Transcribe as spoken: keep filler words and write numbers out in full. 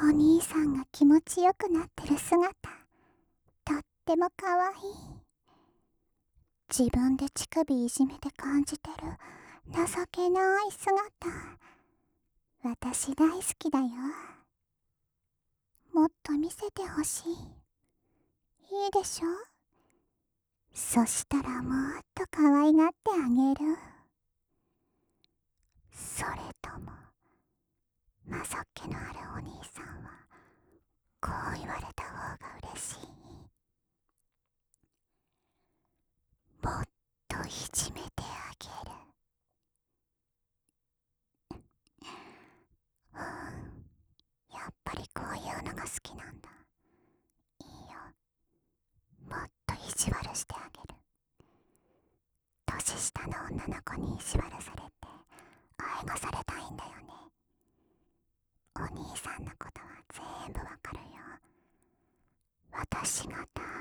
お兄さんが気持ちよくなってる姿、とってもかわいい。自分で乳首いじめて感じてる情けない姿、私大好きだよ。もっと見せてほしい。いいでしょ？そしたらもっと可愛がってあげる。それともまそっけのあるお兄さんはこう言われた方が嬉しい？もっといじめてあげる。うん、やっぱりこういうのが好きなんだ。いいよ、もっと意地悪してあげる。年下の女の子に意地悪されて愛がされたいんだよね。お兄さんのことは全部わかるよ。私が大